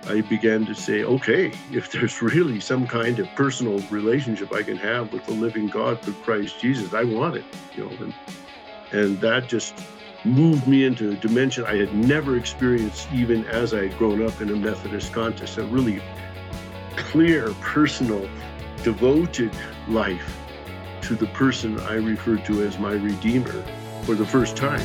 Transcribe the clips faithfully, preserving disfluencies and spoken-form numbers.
I began to say, okay, if there's really some kind of personal relationship I can have with the living God through Christ Jesus, I want it, you know, and, and that just moved me into a dimension I had never experienced, even as I had grown up in a Methodist context, a really clear, personal, devoted life to the person I referred to as my Redeemer for the first time.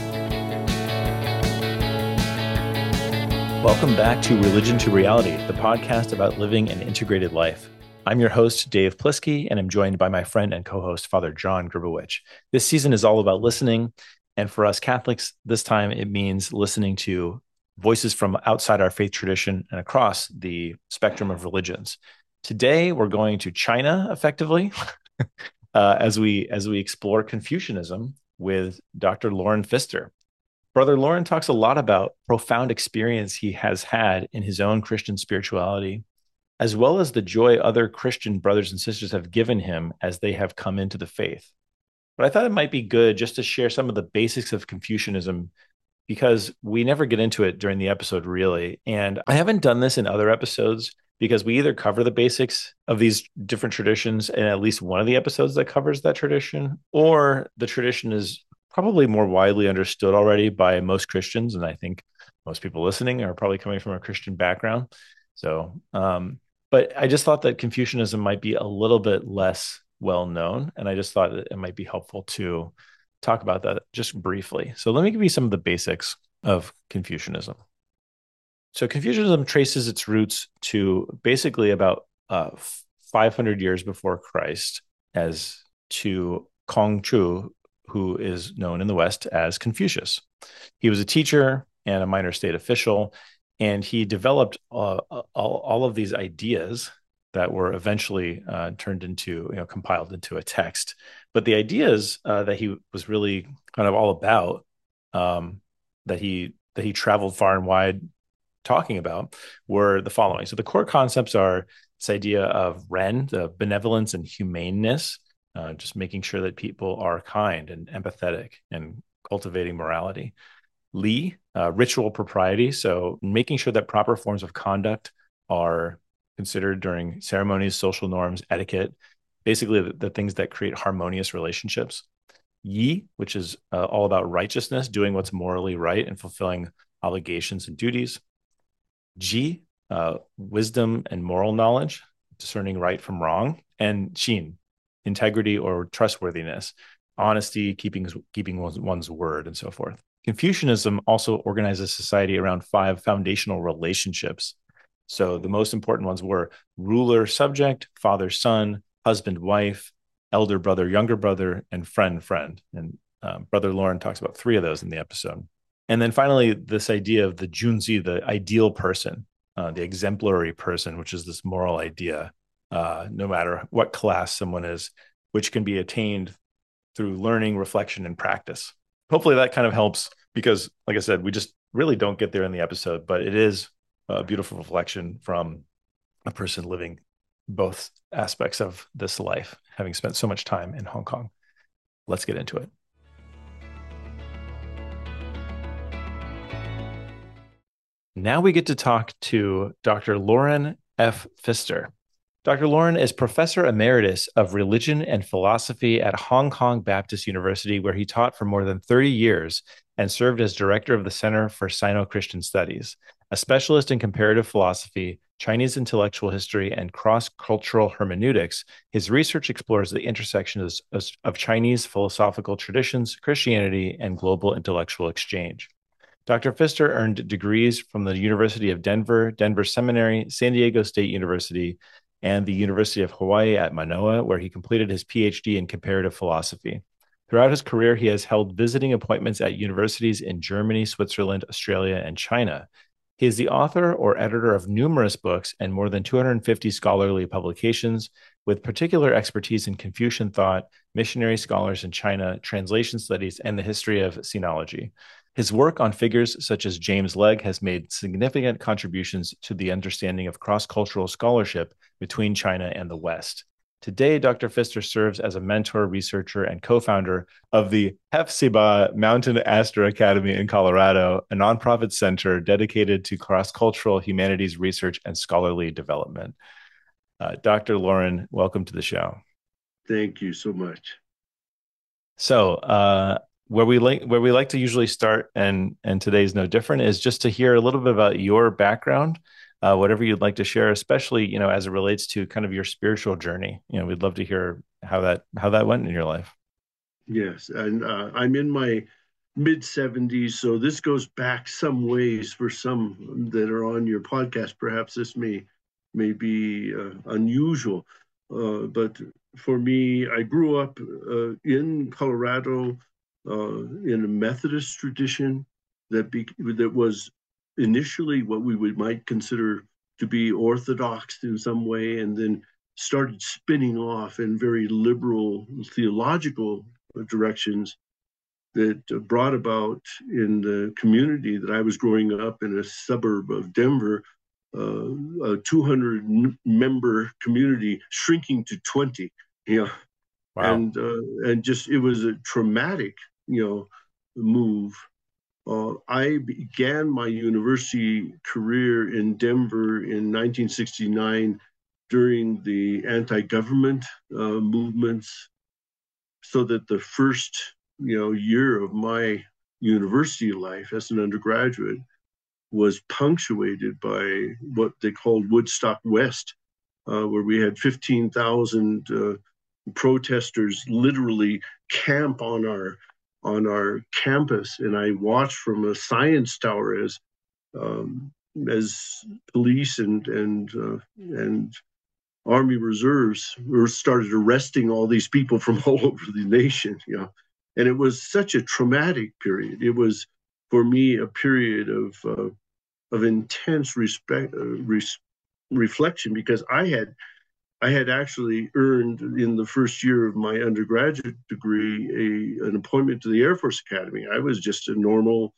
Welcome back to Religion to Reality, the podcast about living an integrated life. I'm your host, Dave Plisky, and I'm joined by my friend and co-host, Father John Grubowicz. This season is all about listening, and for us Catholics, this time it means listening to voices from outside our faith tradition and across the spectrum of religions. Today, we're going to China, effectively, uh, as we as we explore Confucianism with Doctor Loren Pfister. Brother Loren talks a lot about profound experience he has had in his own Christian spirituality, as well as the joy other Christian brothers and sisters have given him as they have come into the faith. But I thought it might be good just to share some of the basics of Confucianism, because we never get into it during the episode, really. And I haven't done this in other episodes because we either cover the basics of these different traditions in at least one of the episodes that covers that tradition, or the tradition is probably more widely understood already by most Christians. And I think most people listening are probably coming from a Christian background. So, um, but I just thought that Confucianism might be a little bit less well known. And I just thought that it might be helpful to talk about that just briefly. So let me give you some of the basics of Confucianism. So Confucianism traces its roots to basically about uh, five hundred years before Christ, as to Kongzhu, who is known in the West as Confucius. He was a teacher and a minor state official, and he developed uh, all, all of these ideas that were eventually uh, turned into, you know, compiled into a text. But the ideas uh, that he was really kind of all about, um, that he that he traveled far and wide talking about, were the following. So the core concepts are this idea of Ren, the benevolence and humaneness, Uh, just making sure that people are kind and empathetic and cultivating morality. Li, uh, ritual propriety. So making sure that proper forms of conduct are considered during ceremonies, social norms, etiquette, basically the, the things that create harmonious relationships. Yi, which is uh, all about righteousness, doing what's morally right and fulfilling obligations and duties. Ji, uh, wisdom and moral knowledge, discerning right from wrong. And Xin, integrity or trustworthiness, honesty, keeping keeping one's, one's word, and so forth. Confucianism also organizes society around five foundational relationships. So the most important ones were ruler-subject, father-son, husband-wife, elder brother, younger brother, and friend-friend. And um, Brother Loren talks about three of those in the episode. And then finally, this idea of the junzi, the ideal person, uh, the exemplary person, which is this moral idea, Uh, no matter what class someone is, which can be attained through learning, reflection, and practice. Hopefully that kind of helps, because, like I said, we just really don't get there in the episode, but it is a beautiful reflection from a person living both aspects of this life, having spent so much time in Hong Kong. Let's get into it. Now we get to talk to Doctor Loren F. Pfister. Doctor Loren is Professor Emeritus of Religion and Philosophy at Hong Kong Baptist University, where he taught for more than thirty years and served as Director of the Center for Sino-Christian Studies. A specialist in comparative philosophy, Chinese intellectual history, and cross-cultural hermeneutics, his research explores the intersections of, of Chinese philosophical traditions, Christianity, and global intellectual exchange. Doctor Pfister earned degrees from the University of Denver, Denver Seminary, San Diego State University, and the University of Hawaii at Manoa, where he completed his P H D in comparative philosophy. Throughout his career, he has held visiting appointments at universities in Germany, Switzerland, Australia, and China. He is the author or editor of numerous books and more than two hundred fifty scholarly publications, with particular expertise in Confucian thought, missionary scholars in China, translation studies, and the history of sinology. His work on figures such as James Legge has made significant contributions to the understanding of cross-cultural scholarship between China and the West. Today, Doctor Pfister serves as a mentor, researcher, and co-founder of the Hephzibah Mountain Aster Academy in Colorado, a nonprofit center dedicated to cross-cultural humanities research and scholarly development. Uh, Doctor Loren, welcome to the show. Thank you so much. So, uh, where we like where we like to usually start, and and today's no different, is just to hear a little bit about your background. Uh, whatever you'd like to share, especially, you know, as it relates to kind of your spiritual journey. You know, we'd love to hear how that how that went in your life. Yes, and uh, I'm in my mid seventies, so this goes back some ways for some that are on your podcast. Perhaps this may may be uh, unusual, uh, but for me, I grew up uh, in Colorado uh, in a Methodist tradition that be, that was initially what we would might consider to be orthodox in some way, and then started spinning off in very liberal theological directions that brought about in the community that I was growing up in, a suburb of Denver, uh, a two hundred member community shrinking to twenty. You know, Wow. and uh, and just it was a traumatic, you know, move. Uh, I began my university career in Denver in nineteen sixty-nine during the anti-government uh, movements, so that the first, you know, year of my university life as an undergraduate was punctuated by what they called Woodstock West, uh, where we had fifteen thousand uh, protesters literally camp on our on our campus, and I watched from a science tower as um, as police and and uh, and Army reserves were started arresting all these people from all over the nation. You know, and it was such a traumatic period. It was for me a period of uh, of intense respect, uh, res- reflection, because I had I had actually earned in the first year of my undergraduate degree a an appointment to the Air Force Academy. I was just a normal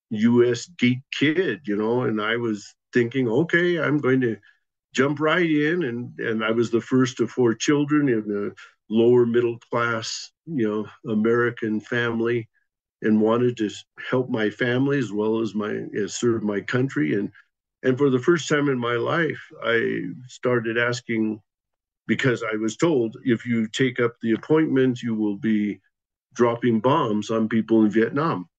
U S geek kid, you know, and I was thinking, okay, I'm going to jump right in, and and I was the first of four children in a lower middle class, you know, American family, and wanted to help my family as well as my as serve my country. And and for the first time in my life, I started asking, because I was told if you take up the appointment, you will be dropping bombs on people in Vietnam.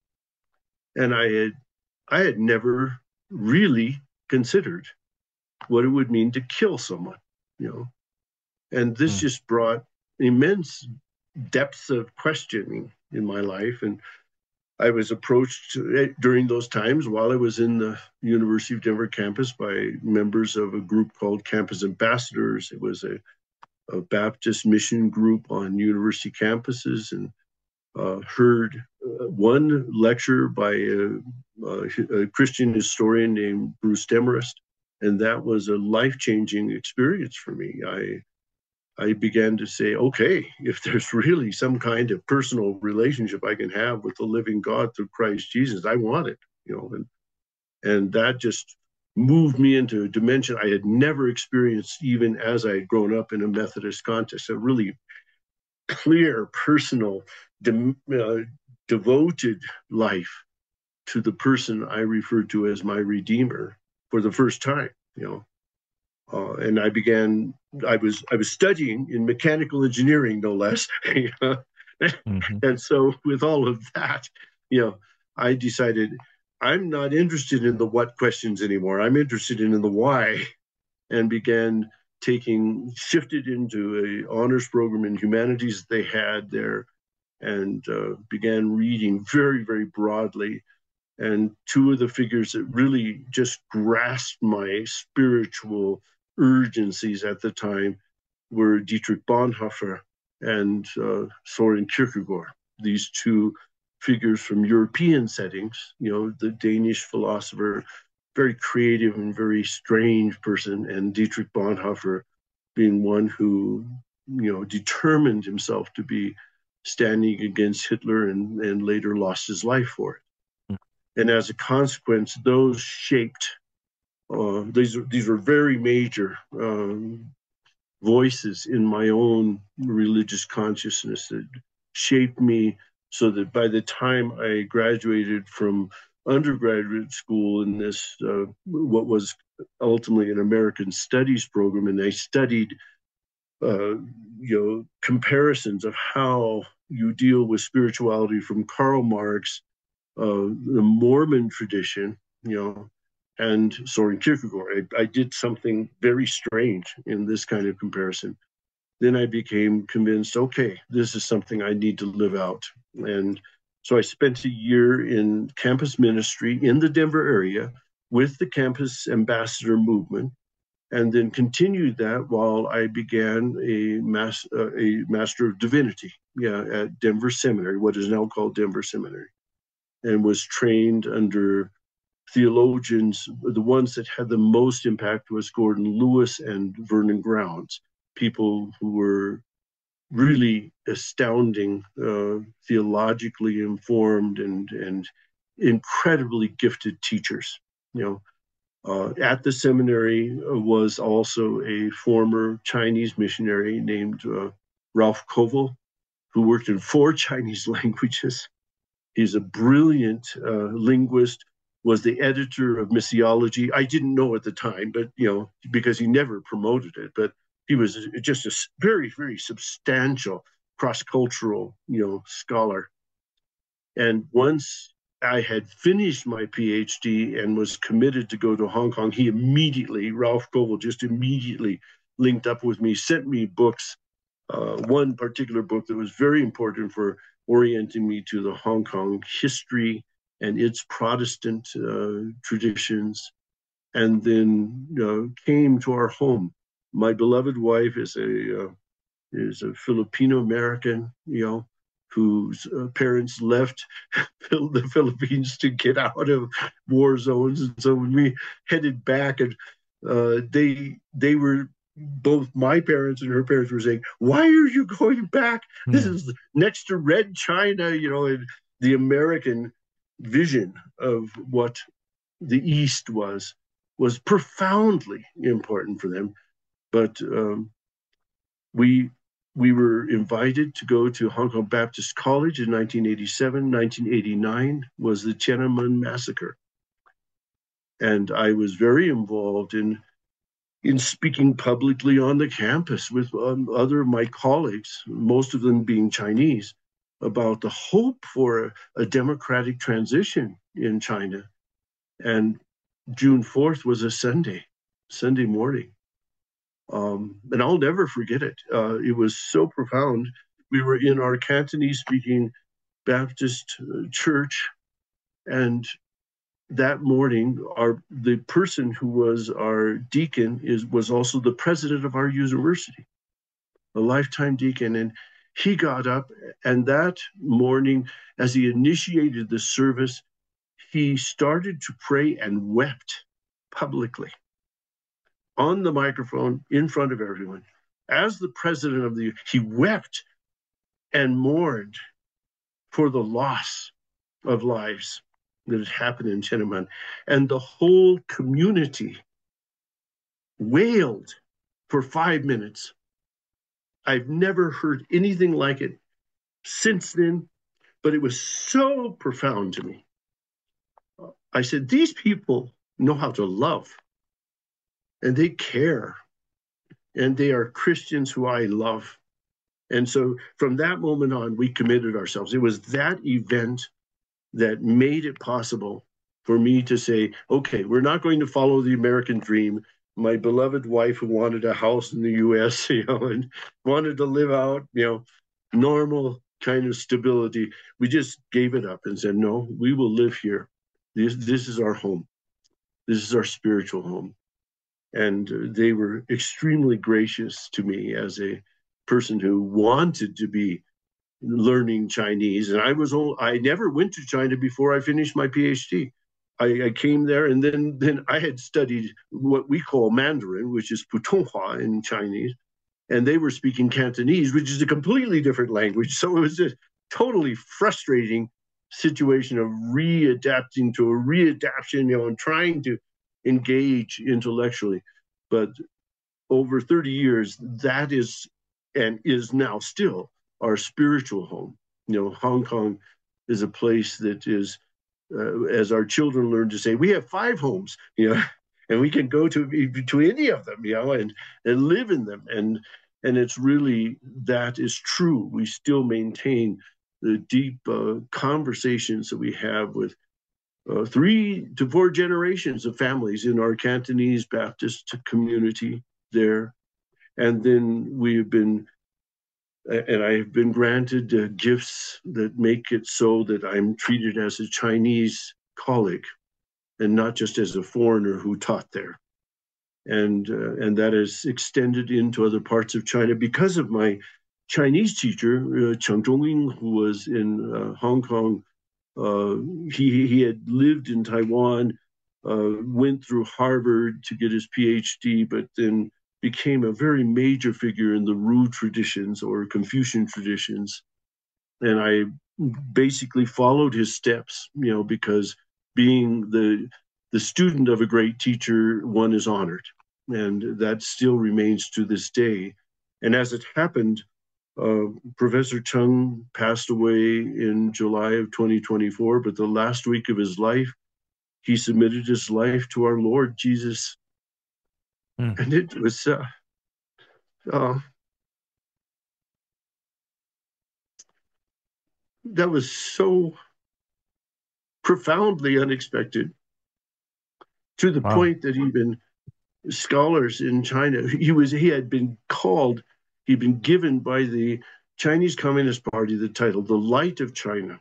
And I had I had never really considered what it would mean to kill someone, you know. And this mm. just brought immense depths of questioning in my life. And I was approached during those times while I was in the University of Denver campus by members of a group called Campus Ambassadors. It was a, a Baptist mission group on university campuses, and uh, heard uh, one lecture by a, a, a Christian historian named Bruce Demarest. And that was a life-changing experience for me. I I began to say, okay, if there's really some kind of personal relationship I can have with the living God through Christ Jesus, I want it, you know. And and that just moved me into a dimension I had never experienced, even as I had grown up in a Methodist context. A really clear, personal, de- uh, devoted life to the person I referred to as my Redeemer for the first time, you know. Uh, and I began, I was I was studying in mechanical engineering, no less. You know? Mm-hmm. And so with all of that, you know, I decided I'm not interested in the what questions anymore. I'm interested in, in the why, and began taking, shifted into a honors program in humanities they had there, and uh, began reading very, very broadly. And two of the figures that really just grasped my spiritual urgencies at the time were Dietrich Bonhoeffer and uh, Soren Kierkegaard. These two figures from European settings, you know, the Danish philosopher, very creative and very strange person, and Dietrich Bonhoeffer being one who, you know, determined himself to be standing against Hitler, and, and later lost his life for it. And as a consequence, those shaped, uh, these, these were very major um, voices in my own religious consciousness that shaped me, so that by the time I graduated from undergraduate school in this, uh, what was ultimately an American Studies program, and I studied, uh, you know, comparisons of how you deal with spirituality from Karl Marx, uh, the Mormon tradition, you know, and Soren Kierkegaard. I, I did something very strange in this kind of comparison. Then I became convinced, okay, this is something I need to live out. And so I spent a year in campus ministry in the Denver area with the campus ambassador movement, and then continued that while I began a, mas- uh, a Master of Divinity, yeah, at Denver Seminary, what is now called Denver Seminary, and was trained under theologians. The ones that had the most impact was Gordon Lewis and Vernon Grounds, people who were really astounding, uh, theologically informed and and incredibly gifted teachers. You know, uh, at the seminary was also a former Chinese missionary named uh, Ralph Koval, who worked in four Chinese languages. He's a brilliant uh, linguist, was the editor of Missiology. I didn't know at the time, but, you know, because he never promoted it, but he was just a very, very substantial cross-cultural, you know, scholar. And once I had finished my PhD and was committed to go to Hong Kong, he immediately, Ralph Koval just immediately linked up with me, sent me books, uh, one particular book that was very important for orienting me to the Hong Kong history and its Protestant uh, traditions, and then uh, came to our home. My beloved wife is a uh, is a Filipino American, you know, whose uh, parents left the Philippines to get out of war zones, and so when we headed back, and uh, they they were both my parents and her parents were saying, "Why are you going back? Mm. This is next to Red China," you know, and the American vision of what the East was was profoundly important for them. But um, we we were invited to go to Hong Kong Baptist College in nineteen eighty-seven. nineteen eighty-nine was the Tiananmen Massacre, and I was very involved in in speaking publicly on the campus with um, other of my colleagues, most of them being Chinese, about the hope for a, a democratic transition in China. And June fourth was a Sunday, Sunday morning. Um, and I'll never forget it. Uh, it was so profound. We were in our Cantonese-speaking Baptist uh, church, and that morning, our the person who was our deacon is was also the president of our university, a lifetime deacon, and he got up, and that morning, as he initiated the service, he started to pray and wept publicly on the microphone in front of everyone. As the president of the, he wept and mourned for the loss of lives that had happened in Tiananmen. And the whole community wailed for five minutes. I've never heard anything like it since then, but it was so profound to me. I said, these people know how to love, and they care, and they are Christians who I love. And so from that moment on, we committed ourselves. It was that event that made it possible for me to say, okay, we're not going to follow the American dream. My beloved wife, who wanted a house in the U S, you know, and wanted to live out, you know, normal kind of stability, we just gave it up and said, no, we will live here. This, this is our home. This is our spiritual home. And they were extremely gracious to me as a person who wanted to be learning Chinese. And I was old, I never went to China before I finished my PhD. I, I came there, and then, then I had studied what we call Mandarin, which is Putonghua in Chinese, and they were speaking Cantonese, which is a completely different language. So it was a totally frustrating situation of readapting to a readaptation, you know, and trying to engage intellectually. But over thirty years, that is and is now still our spiritual home. You know, Hong Kong is a place that is, uh, as our children learn to say, we have five homes, you know, and we can go to to any of them, you know, and and live in them. And and it's really, that is true. We still maintain the deep uh, conversations that we have with uh, three to four generations of families in our Cantonese Baptist community there. And then we have been, and I have been granted uh, gifts that make it so that I'm treated as a Chinese colleague and not just as a foreigner who taught there. And uh, and that is extended into other parts of China because of my Chinese teacher, uh, Cheng Zhongying, who was in uh, Hong Kong. Uh, he he had lived in Taiwan, uh, went through Harvard to get his PhD, but then became a very major figure in the Ru traditions or Confucian traditions. And I basically followed his steps, you know, because being the the student of a great teacher, one is honored. And that still remains to this day. And as it happened, uh, Professor Chung passed away in July of twenty twenty-four, but the last week of his life, he submitted his life to our Lord Jesus. Mm. And it was, uh, uh, that was so profoundly unexpected, to the wow. point that even scholars in China, he was he had been called, he'd been given by the Chinese Communist Party the title, the Light of China.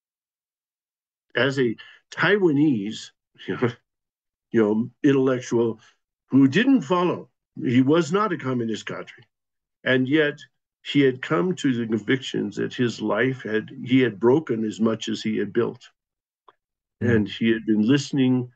As a Taiwanese, you know, you know, intellectual who didn't follow, he was not a communist cadre, and yet he had come to the convictions that his life had, he had broken as much as he had built. Mm. And he had been listening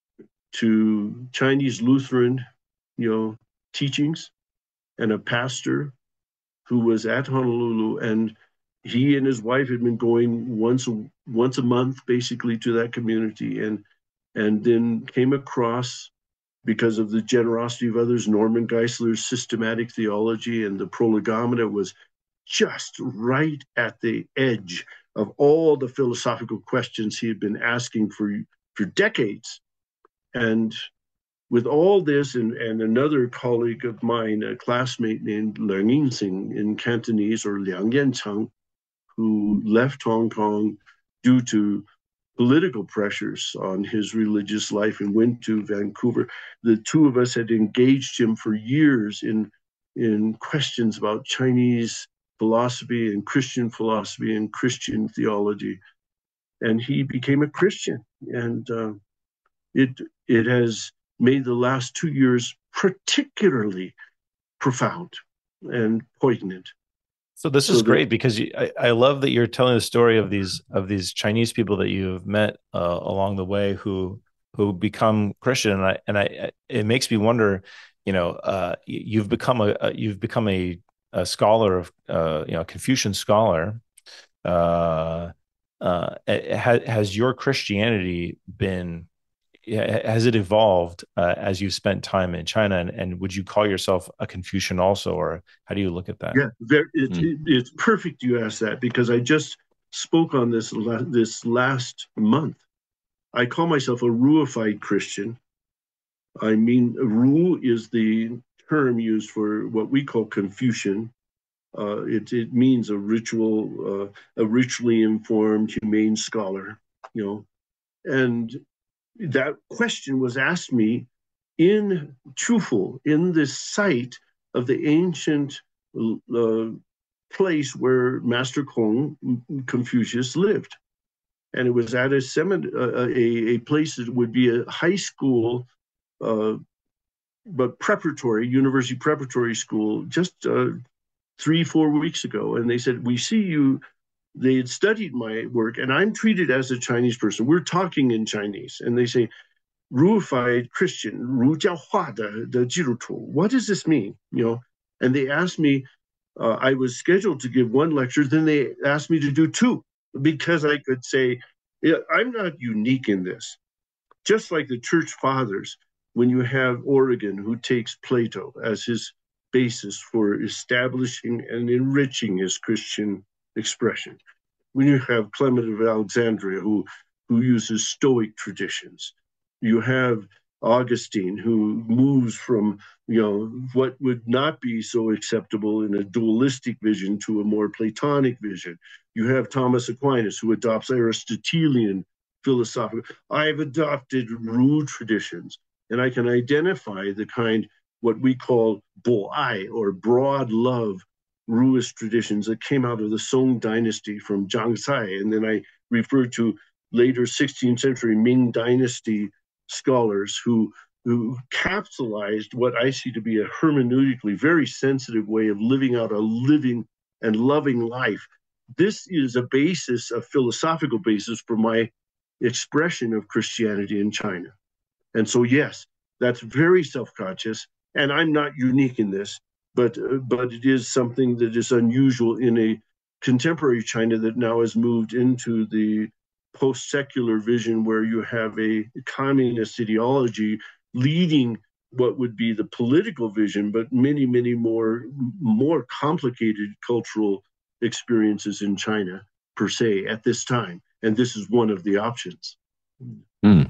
to Chinese Lutheran, you know, teachings, and a pastor who was at Honolulu, and he and his wife had been going once a, once a month, basically, to that community, and and then came across, because of the generosity of others, Norman Geisler's systematic theology, and the Prolegomena was just right at the edge of all the philosophical questions he had been asking for for decades. And with all this, and, and another colleague of mine, a classmate named Liang Yinxing in Cantonese, or Liang Yancheng, who left Hong Kong due to political pressures on his religious life and went to Vancouver. The two of us had engaged him for years in, in questions about Chinese philosophy and Christian philosophy and Christian theology. And he became a Christian. And uh, it it has made the last two years particularly profound and poignant. So this is so great, that, because you, I, I love that you're telling the story of these of these Chinese people that you've met uh, along the way who who become Christian, and I and I it makes me wonder, you know, uh, you've become a, a you've become a, a scholar of uh, you know, Confucian scholar. Uh, uh, has, has your Christianity been, has it evolved uh, as you've spent time in China? And, and would you call yourself a Confucian also, or how do you look at that? Yeah, very, it, mm. it, it's perfect you asked that, because I just spoke on this la- this last month. I call myself a Ruified Christian. I mean, Ru is the term used for what we call Confucian. Uh, it, it means a ritual, uh, a ritually informed, humane scholar, you know. And that question was asked me in Chufu, in the site of the ancient uh, place where Master Kong, Confucius, lived. And it was at a, semin- uh, a, a place that would be a high school, uh, but preparatory, university preparatory school, just uh, three, four weeks ago. And they said, we see you. They had studied my work, and I'm treated as a Chinese person. We're talking in Chinese. And they say, Ruified Christian, Ru Jiao Hua de, de Jirutu. What does this mean? You know, and they asked me, uh, I was scheduled to give one lecture, then they asked me to do two, because I could say, yeah, I'm not unique in this. Just like the church fathers, when you have Origen, who takes Plato as his basis for establishing and enriching his Christian expression, when you have Clement of Alexandria, who, who uses Stoic traditions, you have Augustine, who moves from, you know, what would not be so acceptable in a dualistic vision to a more Platonic vision. You have Thomas Aquinas, who adopts Aristotelian philosophical. I've adopted rude traditions, and I can identify the kind, what we call boai, or broad love, Ruist traditions that came out of the Song dynasty from Zhang Cai, and then I refer to later sixteenth century Ming dynasty scholars who who capsulized what I see to be a hermeneutically very sensitive way of living out a living and loving life. This is a basis, a philosophical basis for my expression of Christianity in China. And so, yes, that's very self-conscious, and I'm not unique in this, but uh, but it is something that is unusual in a contemporary China that now has moved into the post-secular vision, where you have a communist ideology leading what would be the political vision, but many, many more, more complicated cultural experiences in China per se at this time. And this is one of the options. Mm.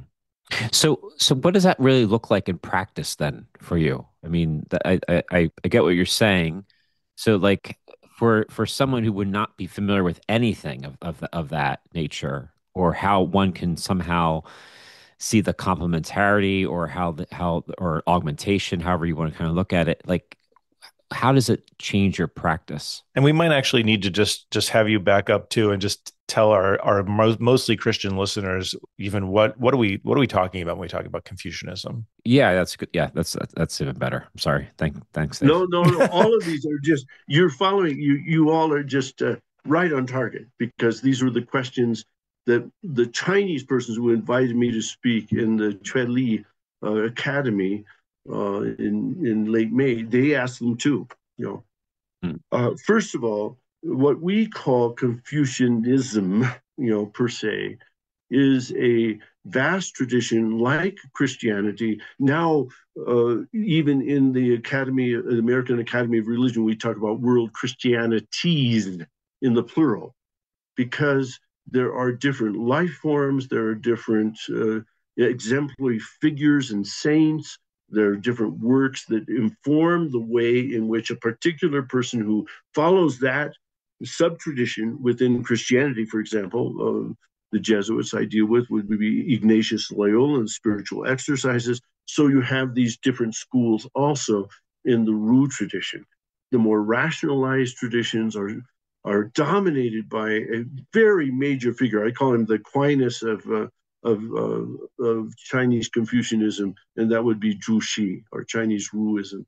So, so what does that really look like in practice then for you? I mean, I, I, I get what you're saying. So like for, for someone who would not be familiar with anything of, of, of that nature, or how one can somehow see the complementarity, or how the, how, or augmentation, however you want to kind of look at it, like, how does it change your practice? And we might actually need to just just have you back up too, and just tell our our mo- mostly Christian listeners, even what what are we what are we talking about when we talk about Confucianism? Yeah, that's good. Yeah, that's that's even better. I'm sorry. Thank thanks. Dave. No, no, no. All of these are just, you're following. You you all are just uh, right on target, because these were the questions that the Chinese persons who invited me to speak in the Chueli uh, Academy uh, in in late May, they asked them too. You know, hmm. uh, first of all, what we call Confucianism, you know, per se, is a vast tradition like Christianity. Now, uh, even in the Academy, the American Academy of Religion, we talk about world Christianities in the plural, because there are different life forms, there are different uh, exemplary figures and saints, there are different works that inform the way in which a particular person who follows that sub-tradition within Christianity, for example, uh, the Jesuits I deal with would be Ignatius Loyola and spiritual exercises. So you have these different schools also in the Ru tradition. The more rationalized traditions are are dominated by a very major figure. I call him the Aquinas of uh, of, uh, of Chinese Confucianism, and that would be Zhu Xi, or Chinese Ruism.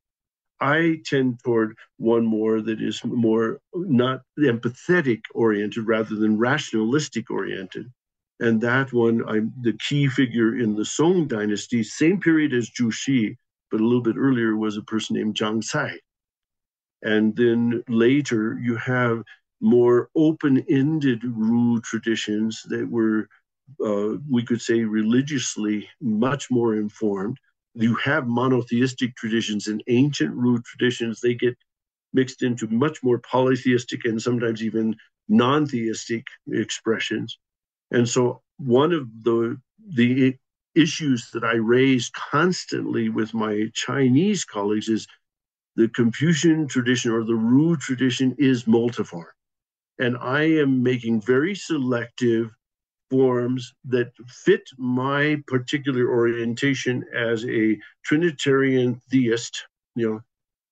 I tend toward one more that is more not empathetic oriented rather than rationalistic oriented. And that one, I'm the key figure in the Song dynasty, same period as Zhu Xi, but a little bit earlier was a person named Zhang Cai. And then later you have more open-ended Ru traditions that were, uh, we could say, religiously much more informed. You have monotheistic traditions and ancient Ru traditions. They get mixed into much more polytheistic and sometimes even non-theistic expressions. And so one of the the issues that I raise constantly with my Chinese colleagues is the Confucian tradition, or the Ru tradition, is multiform. And I am making very selective forms that fit my particular orientation as a Trinitarian theist, you know,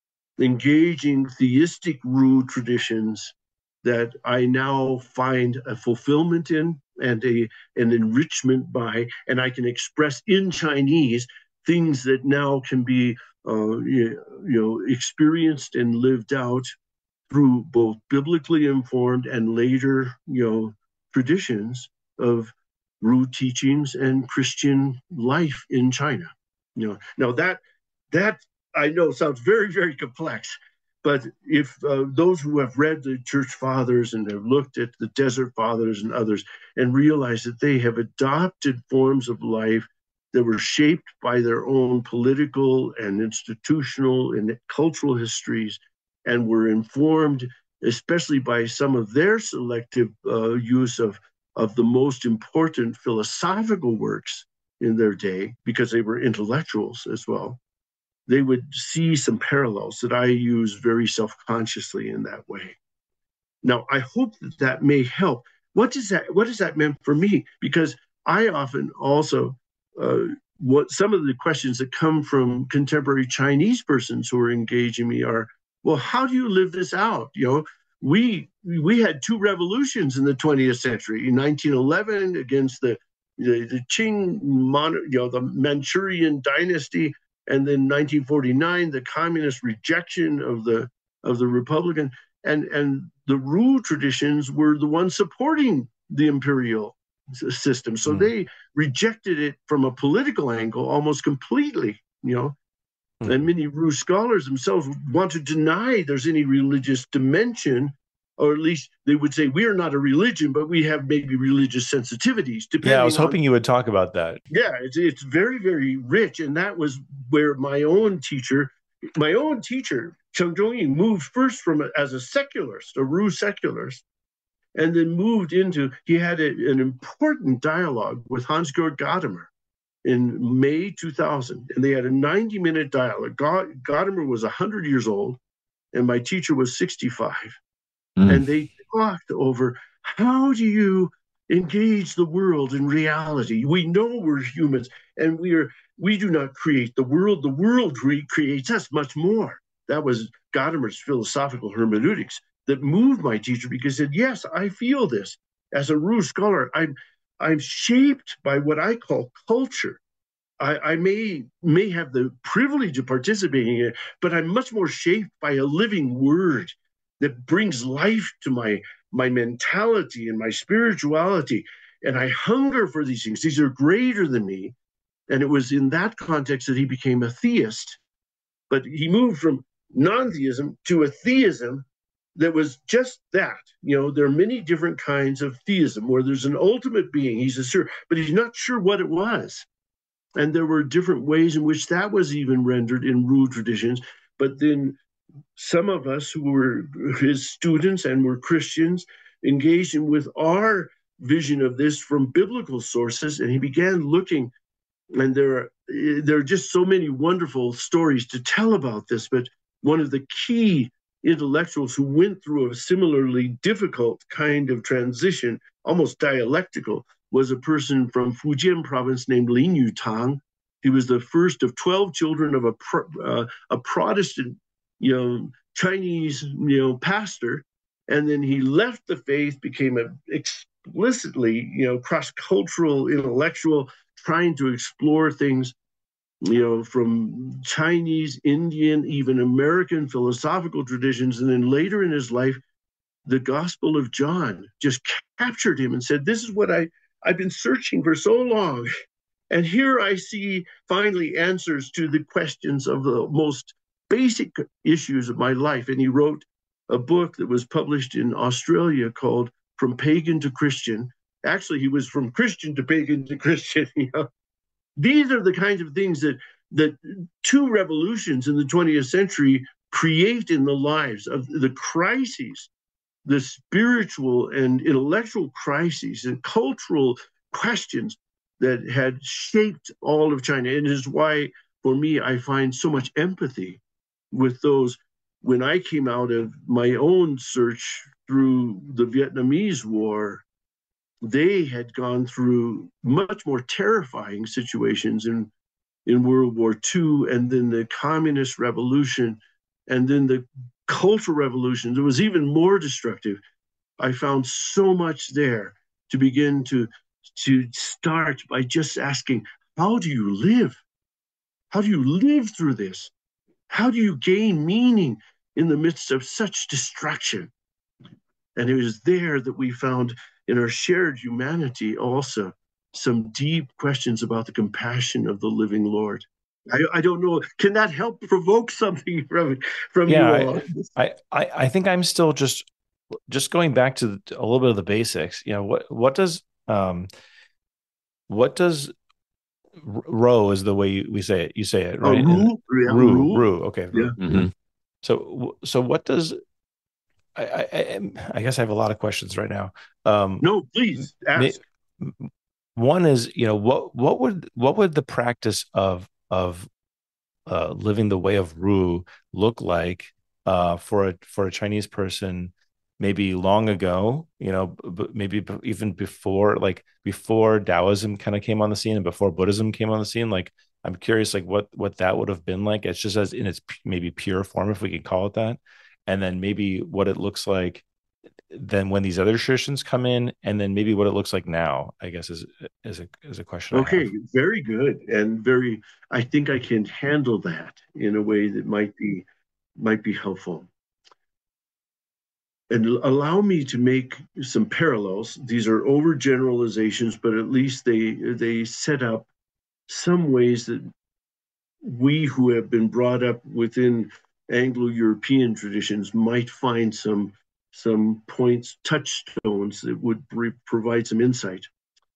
engaging theistic Ru traditions that I now find a fulfillment in and a an enrichment by, and I can express in Chinese things that now can be uh, you, you know experienced and lived out through both biblically informed and later you know traditions of Ru teachings and Christian life in China. You know, now that that I know sounds very, very complex, but if uh, those who have read the Church Fathers and have looked at the Desert Fathers and others and realize that they have adopted forms of life that were shaped by their own political and institutional and cultural histories, and were informed especially by some of their selective uh, use of, of the most important philosophical works in their day, because they were intellectuals as well. They would see some parallels that I use very self-consciously in that way. Now, I hope that that may help. What does that, what does that mean for me? Because I often also, uh, what some of the questions that come from contemporary Chinese persons who are engaging me are, well, how do you live this out? You know, we we had two revolutions in the twentieth century. In nineteen eleven, against the the, the Qing, mon- you know, the Manchurian dynasty, and then nineteen forty-nine, the communist rejection of the of the Republican, and and the Wu traditions were the ones supporting the imperial system. So mm. they rejected it from a political angle almost completely, you know. Mm. And many Wu scholars themselves want to deny there's any religious dimension, or at least they would say we are not a religion, but we have maybe religious sensitivities. Yeah, I was hoping on, you would talk about that. Yeah, it's, it's very, very rich. And that was where my own teacher, my own teacher, Cheng Zhongying, moved first from a, as a secularist, a Wu secularist, and then moved into, he had a, an important dialogue with Hans-Georg Gadamer in May two thousand. And they had a ninety minute dialogue. God, Gadamer was one hundred years old, and my teacher was sixty-five. Mm. And they talked over, how do you engage the world in reality? We know we're humans, and we are we do not create the world. The world creates us much more. That was Gadamer's philosophical hermeneutics that moved my teacher, because he said, yes, I feel this. As a Wu scholar, I'm I'm shaped by what I call culture. I, I may may have the privilege of participating in it, but I'm much more shaped by a living word that brings life to my my mentality and my spirituality. And I hunger for these things. These are greater than me. And it was in that context that he became a theist. But he moved from non-theism to a theism that was just that. You know, there are many different kinds of theism where there's an ultimate being. He's a sure, but he's not sure what it was. And there were different ways in which that was even rendered in Wu traditions. But then some of us who were his students and were Christians engaged him with our vision of this from biblical sources. And he began looking, and there are, there are just so many wonderful stories to tell about this. But one of the key intellectuals who went through a similarly difficult kind of transition, almost dialectical, was a person from Fujian province named Lin Yutang. He was the first of twelve children of a uh, a Protestant, you know, Chinese, you know, pastor, and then he left the faith, became an explicitly, you know, cross-cultural intellectual, trying to explore things, you know, from Chinese, Indian, even American philosophical traditions. And then later in his life, the Gospel of John just captured him and said, this is what I, I've been searching for so long. And here I see finally answers to the questions of the most basic issues of my life. And he wrote a book that was published in Australia called From Pagan to Christian. Actually, he was from Christian to pagan to Christian. You know? These are the kinds of things that, that two revolutions in the twentieth century create in the lives of the crises, the spiritual and intellectual crises and cultural questions that had shaped all of China. And it is why, for me, I find so much empathy with those. When I came out of my own search through the Vietnamese War, they had gone through much more terrifying situations in, in World War Two, and then the Communist Revolution, and then the Cultural Revolution. It was even more destructive. I found so much there to begin to, to start by just asking, how do you live? How do you live through this? How do you gain meaning in the midst of such destruction? And it was there that we found in our shared humanity also some deep questions about the compassion of the living Lord. I, I don't know. Can that help provoke something from from yeah, you all? I, I I think I'm still just just going back to a little bit of the basics. You know, what what does um what does Ro is the way you, we say it. You say it, Uh, right? Ru, And yeah, Ru, Ru, Ru. Okay, yeah. Ru. Mm-hmm. So, so what does I, I, I guess I have a lot of questions right now. Um, No, please ask. one is, you know, what what would what would the practice of of uh, living the way of Ru look like uh, for a for a Chinese person, maybe long ago, you know, b- maybe b- even before, like before Taoism kind of came on the scene and before Buddhism came on the scene. Like, I'm curious, like what what that would have been like. It's just as in its p- maybe pure form, if we could call it that, and then maybe what it looks like then when these other traditions come in, and then maybe what it looks like now. I guess is is a is a question I Okay, have. very good and very. I think I can handle that in a way that might be might be helpful. And allow me to make some parallels. These are overgeneralizations, but at least they they set up some ways that we who have been brought up within Anglo-European traditions might find some some points, touchstones that would provide some insight.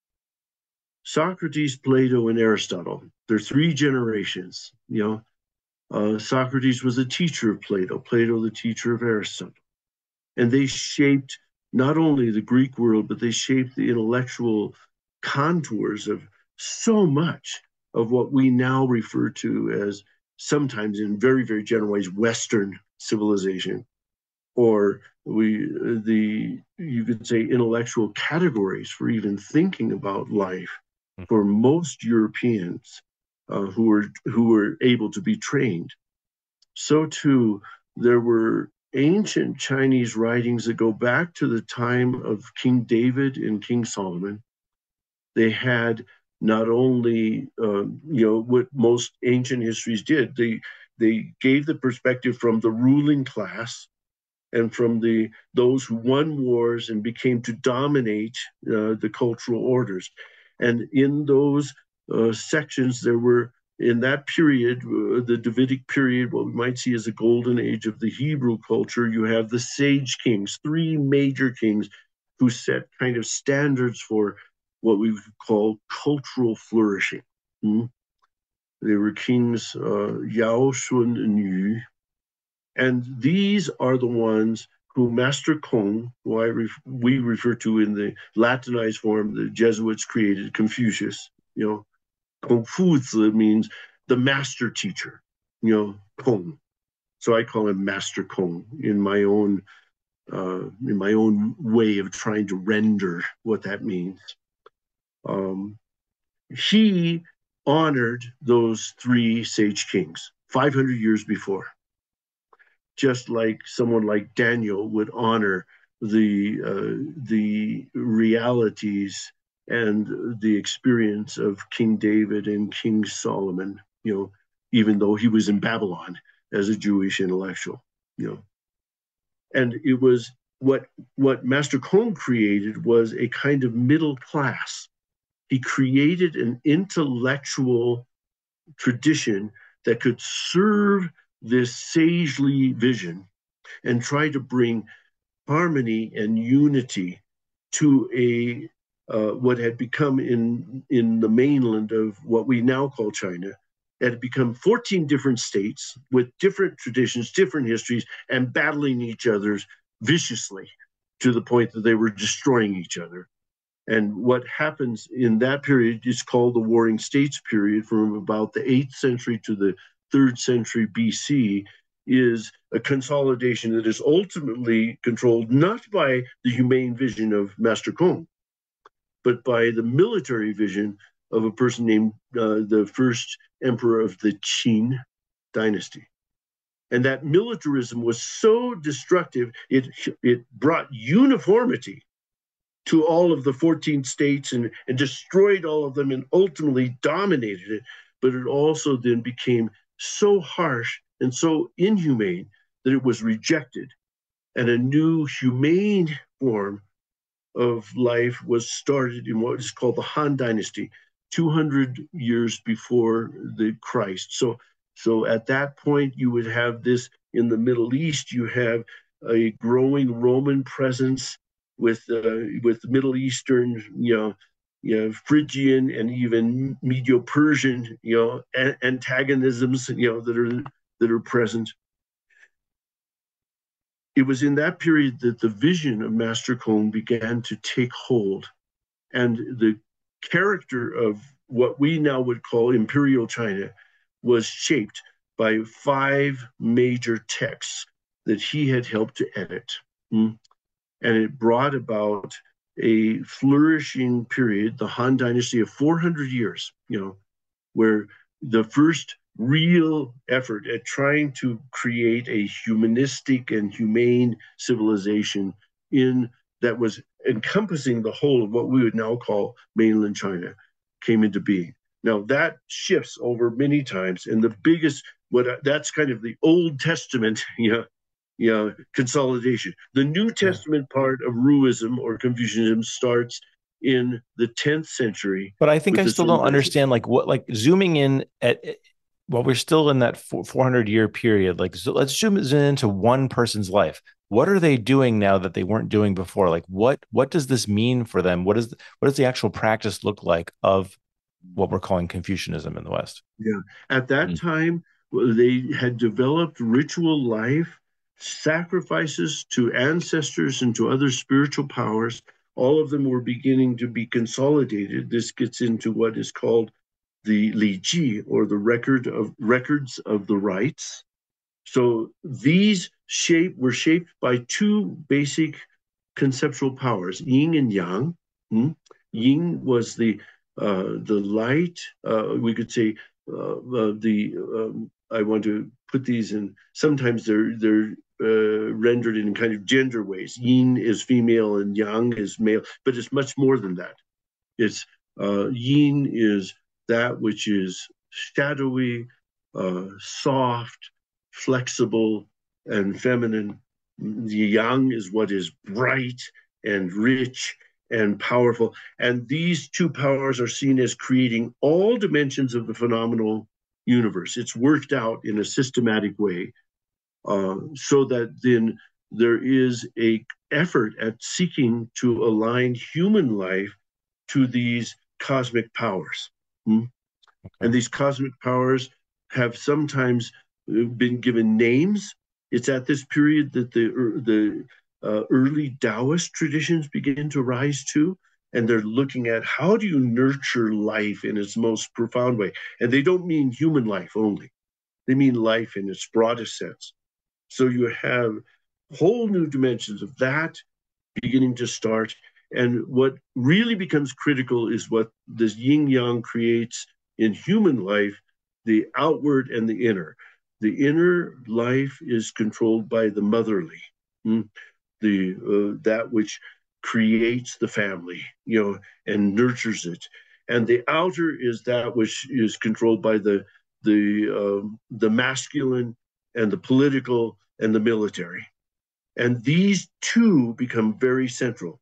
Socrates, Plato, and Aristotle. They're three generations. You know, uh, Socrates was a teacher of Plato, Plato the teacher of Aristotle, and they shaped not only the Greek world, but they shaped the intellectual contours of so much of what we now refer to as, sometimes in very, very general ways, Western civilization, or we the you could say intellectual categories for even thinking about life for most Europeans uh, who were who were able to be trained. So too, there were ancient Chinese writings that go back to the time of King David and King Solomon. They had not only uh, you know what most ancient histories did. They they gave the perspective from the ruling class and from the those who won wars and became to dominate uh, the cultural orders. And in those uh, sections, there were, in that period, uh, the Davidic period, what we might see as a golden age of the Hebrew culture, you have the sage kings, three major kings who set kind of standards for what we would call cultural flourishing. Hmm? They were kings uh, Yao, Shun, and Yu. And these are the ones who Master Kong, who I ref- we refer to in the Latinized form, the Jesuits created, Confucius. You know, Kongfuzi means the master teacher, you know, Kong. So I call him Master Kong in my own uh, in my own way of trying to render what that means. Um, he honored those three sage kings five hundred years before, just like someone like Daniel would honor the uh, the realities and the experience of King David and King Solomon, you know, even though he was in Babylon as a Jewish intellectual, you know. And it was what what Master Kong created was a kind of middle class. He created an intellectual tradition that could serve this sagely vision and try to bring harmony and unity to a uh, what had become in in the mainland of what we now call China. It had become fourteen different states with different traditions, different histories, and battling each other viciously to the point that they were destroying each other. And what happens in that period is called the Warring States period, from about the eighth century to the third century B C, is a consolidation that is ultimately controlled not by the humane vision of Master Kong, but by the military vision of a person named uh, the first emperor of the Qin dynasty. And that militarism was so destructive, it, it brought uniformity to all of the fourteen states and, and destroyed all of them and ultimately dominated it. But it also then became so harsh and so inhumane that it was rejected. And a new humane form of life was started in what is called the Han Dynasty, two hundred years before the Christ. So, so at that point, you would have this in the Middle East. You have a growing Roman presence with uh, with Middle Eastern, you know, you know, Phrygian and even Medo-Persian, you know, a- antagonisms, you know, that are that are present. It was in that period that the vision of Master Kong began to take hold, and the character of what we now would call Imperial China was shaped by five major texts that he had helped to edit. Mm. And it brought about a flourishing period, the Han Dynasty of four hundred years, you know, where the first real effort at trying to create a humanistic and humane civilization in that was encompassing the whole of what we would now call mainland China came into being. Now that shifts over many times, and the biggest what that's kind of the Old Testament, you know, you know, consolidation. The New Testament yeah. part of Ruism or Confucianism starts in the tenth century. But I think I still don't understand, like what, like zooming in at, well, we're still in that four hundred year period. Like, so let's zoom into one person's life. What are they doing now that they weren't doing before? Like, what, what does this mean for them? What is, what does the actual practice look like of what we're calling Confucianism in the West? Yeah. At that mm-hmm. time, they had developed ritual life, sacrifices to ancestors and to other spiritual powers. All of them were beginning to be consolidated. This gets into what is called the Li Ji, or the record of records of the rites. So these shape were shaped by two basic conceptual powers, yin and yang. Hmm? Yin was the uh, the light. Uh, we could say uh, uh, the. Um, I want to put these in. Sometimes they're they're uh, rendered in kind of gender ways. Yin is female and yang is male, but it's much more than that. It's uh, yin is that which is shadowy, uh, soft, flexible, and feminine. The yang is what is bright and rich and powerful. And these two powers are seen as creating all dimensions of the phenomenal universe. It's worked out in a systematic way, uh, so that then there is a effort at seeking to align human life to these cosmic powers. Hmm? Okay. And these cosmic powers have sometimes been given names. It's at this period that the the uh, early Taoist traditions begin to rise too, and they're looking at how do you nurture life in its most profound way. And they don't mean human life only. They mean life in its broadest sense. So you have whole new dimensions of that beginning to start. And what really becomes critical is what this yin-yang creates in human life, the outward and the inner. The inner life is controlled by the motherly, hmm? the uh, that which creates the family, you know, and nurtures it. And the outer is that which is controlled by the the uh, the masculine and the political and the military. And these two become very central.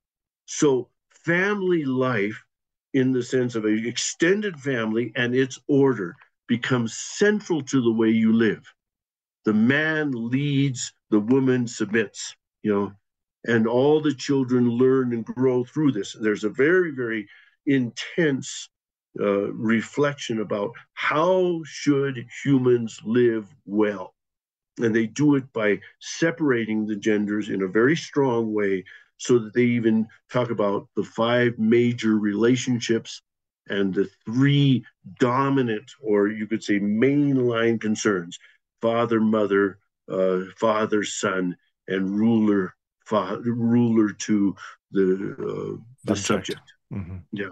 So family life, in the sense of an extended family and its order, becomes central to the way you live. The man leads, the woman submits, you know, and all the children learn and grow through this. There's a very, very intense uh, reflection about how should humans live well. And they do it by separating the genders in a very strong way, so that they even talk about the five major relationships and the three dominant, or you could say mainline concerns: father, mother, uh, father, son, and ruler, fa- ruler to the, uh, the subject. subject. Mm-hmm. Yeah.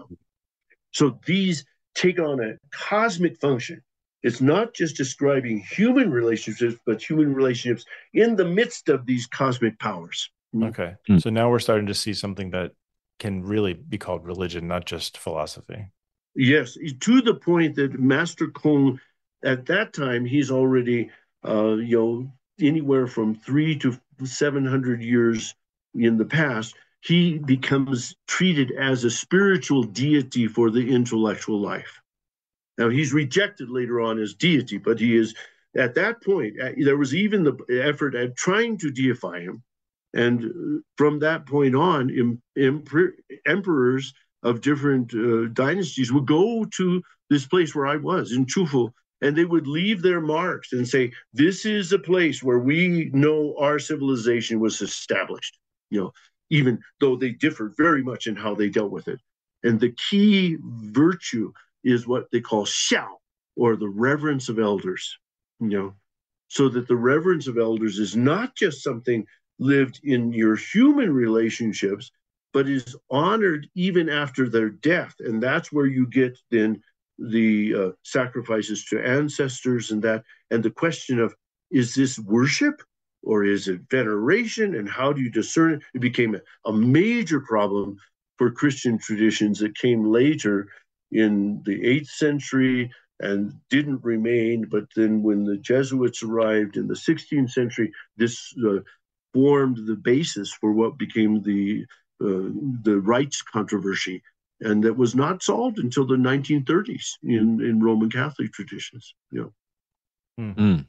So these take on a cosmic function. It's not just describing human relationships, but human relationships in the midst of these cosmic powers. Okay. Mm. So now we're starting to see something that can really be called religion, not just philosophy. Yes, to the point that Master Kong, at that time, he's already, uh, you know, anywhere from three to seven hundred years in the past, he becomes treated as a spiritual deity for the intellectual life. Now, he's rejected later on as deity, but he is, at that point, there was even the effort at trying to deify him. And from that point on, em, emperor, emperors of different uh, dynasties would go to this place where I was in Chufu, and they would leave their marks and say, this is a place where we know our civilization was established, you know, even though they differed very much in how they dealt with it. And the key virtue is what they call xiao, or the reverence of elders, you know, so that the reverence of elders is not just something lived in your human relationships, but is honored even after their death. And that's where you get then the uh, sacrifices to ancestors and that, and the question of, is this worship or is it veneration? And how do you discern it? It became a, a major problem for Christian traditions that came later in the eighth century and didn't remain. But then when the Jesuits arrived in the sixteenth century, this uh, formed the basis for what became the uh, the rights controversy, and that was not solved until the nineteen thirties in, in Roman Catholic traditions. You know. Mm.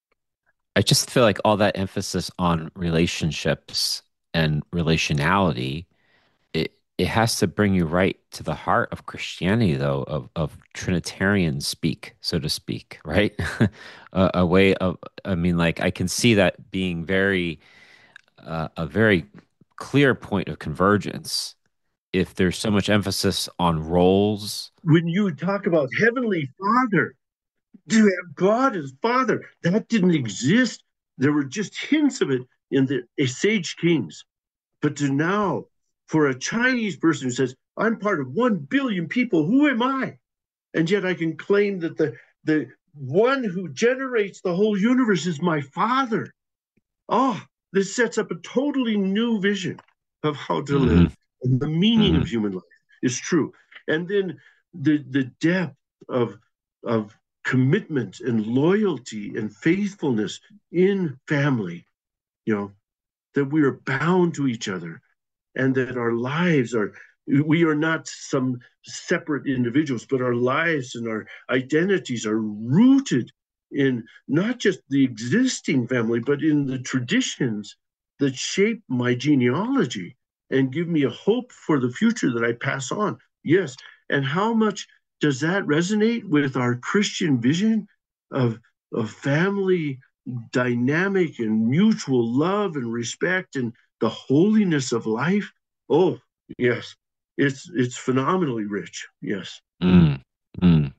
I just feel like all that emphasis on relationships and relationality, it it has to bring you right to the heart of Christianity, though, of of Trinitarian speak, so to speak, right? a, a way of, I mean, like I can see that being very uh, a very clear point of convergence if there's so much emphasis on roles. When you talk about Heavenly Father, to have God as Father, that didn't exist. There were just hints of it in the Sage Kings. But to now, for a Chinese person who says, I'm part of one billion people, who am I? And yet I can claim that the, the one who generates the whole universe is my Father. Oh, this sets up a totally new vision of how to Mm-hmm. live. And the meaning Mm-hmm. of human life is true. And then the, the depth of, of commitment and loyalty and faithfulness in family, you know, that we are bound to each other and that our lives are, we are not some separate individuals, but our lives and our identities are rooted in not just the existing family, but in the traditions that shape my genealogy and give me a hope for the future that I pass on. Yes. And how much does that resonate with our Christian vision of, of family dynamic and mutual love and respect and the holiness of life? Oh, yes. It's it's phenomenally rich. Yes. Mm, mm.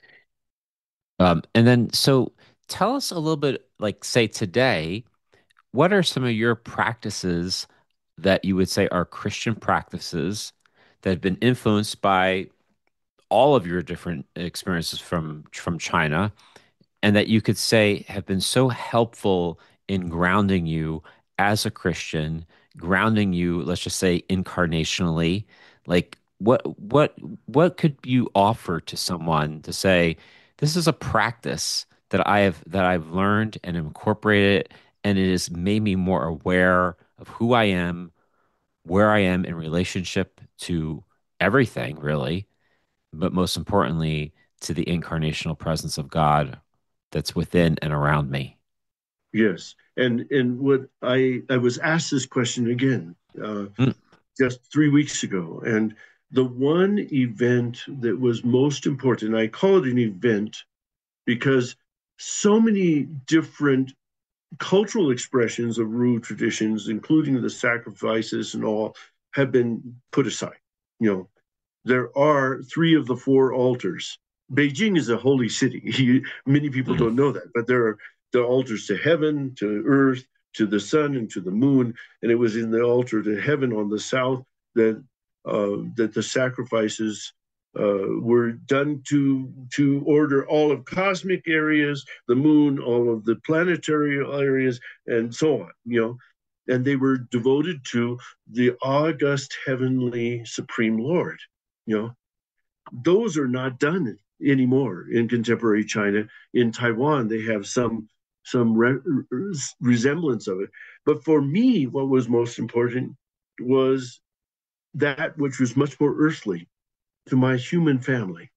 Um, and then, so tell us a little bit, like, say today, what are some of your practices that you would say are Christian practices that have been influenced by all of your different experiences from from China, and that you could say have been so helpful in grounding you as a Christian, grounding you, let's just say incarnationally? Like what what what could you offer to someone to say, this is a practice that I have that I've learned and incorporated, and it has made me more aware of who I am, where I am in relationship to everything, really, but most importantly, to the incarnational presence of God that's within and around me. Yes. And and what I I was asked this question again uh, Mm. just three weeks ago, and the one event that was most important, I call it an event because so many different cultural expressions of Ru traditions, including the sacrifices and all, have been put aside. You know, there are three of the four altars. Beijing is a holy city. Many people Mm. don't know that, but there are the altars to heaven, to earth, to the sun, and to the moon. And it was in the altar to heaven on the south that uh, that the sacrifices uh, were done to to order all of cosmic areas, the moon, all of the planetary areas, and so on. You know, and they were devoted to the august heavenly supreme Lord. You know, those are not done anymore in contemporary China. In Taiwan, they have some some re- resemblance of it. But for me, what was most important was that which was much more earthly, to my human family,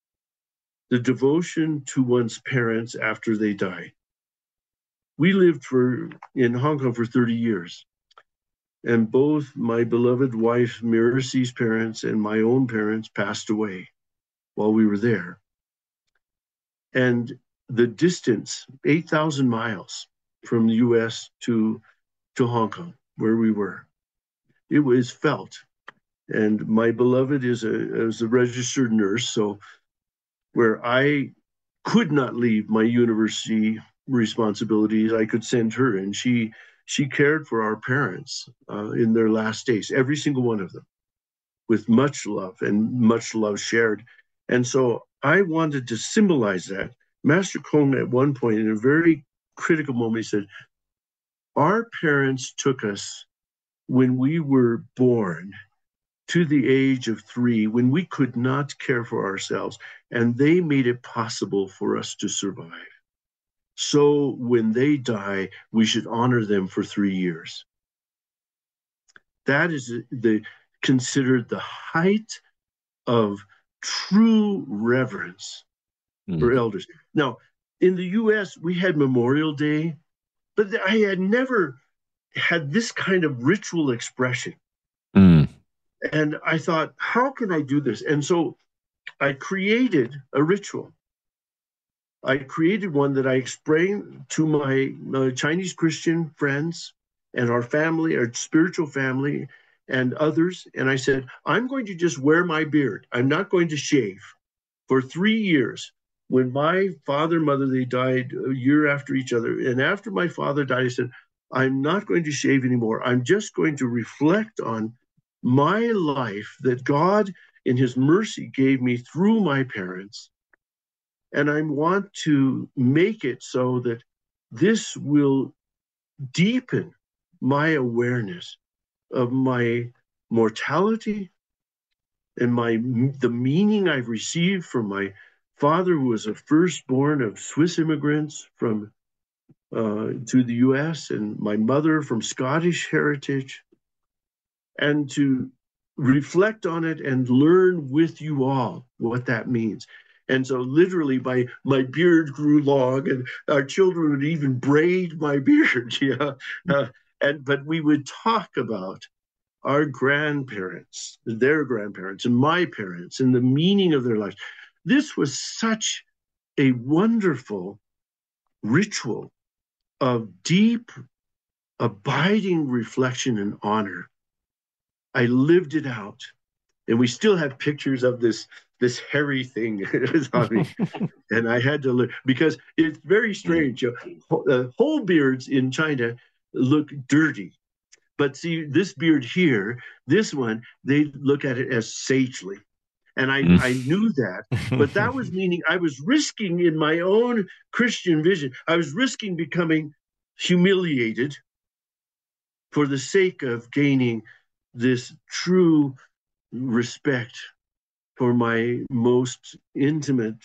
the devotion to one's parents after they die. We lived for in Hong Kong for thirty years. And both my beloved wife, Miracy's parents, and my own parents passed away while we were there. And the distance, eight thousand miles from the U S to, to Hong Kong, where we were, it was felt. And my beloved is a, is a registered nurse, so where I could not leave my university responsibilities, I could send her, and she she cared for our parents uh, in their last days, every single one of them, with much love and much love shared. And so I wanted to symbolize that. Master Kong at one point, in a very critical moment, he said, our parents took us when we were born to the age of three, when we could not care for ourselves, and they made it possible for us to survive. So when they die, we should honor them for three years. That is the considered the height of true reverence mm. for elders. Now, in the U S, we had Memorial Day, but I had never had this kind of ritual expression. Mm. And I thought, how can I do this? And so I created a ritual. I created one that I explained to my uh, Chinese Christian friends and our family, our spiritual family, and others. And I said, I'm going to just wear my beard. I'm not going to shave for three years. When my father and mother, they died a year after each other. And after my father died, I said, I'm not going to shave anymore. I'm just going to reflect on my life that God in his mercy gave me through my parents. And I want to make it so that this will deepen my awareness of my mortality and my the meaning I've received from my father, who was a firstborn of Swiss immigrants from uh, to the U S, and my mother from Scottish heritage, and to reflect on it and learn with you all what that means. And so literally my, my beard grew long, and our children would even braid my beard. Yeah. Uh, and, but we would talk about our grandparents, their grandparents, and my parents, and the meaning of their lives. This was such a wonderful ritual of deep, abiding reflection and honor. I lived it out. And we still have pictures of this this hairy thing on me. And I had to look, because it's very strange. You know, uh, whole beards in China look dirty. But see, this beard here, this one, they look at it as sagely. And I, I knew that. But that was meaning I was risking in my own Christian vision, I was risking becoming humiliated for the sake of gaining this true respect for my most intimate,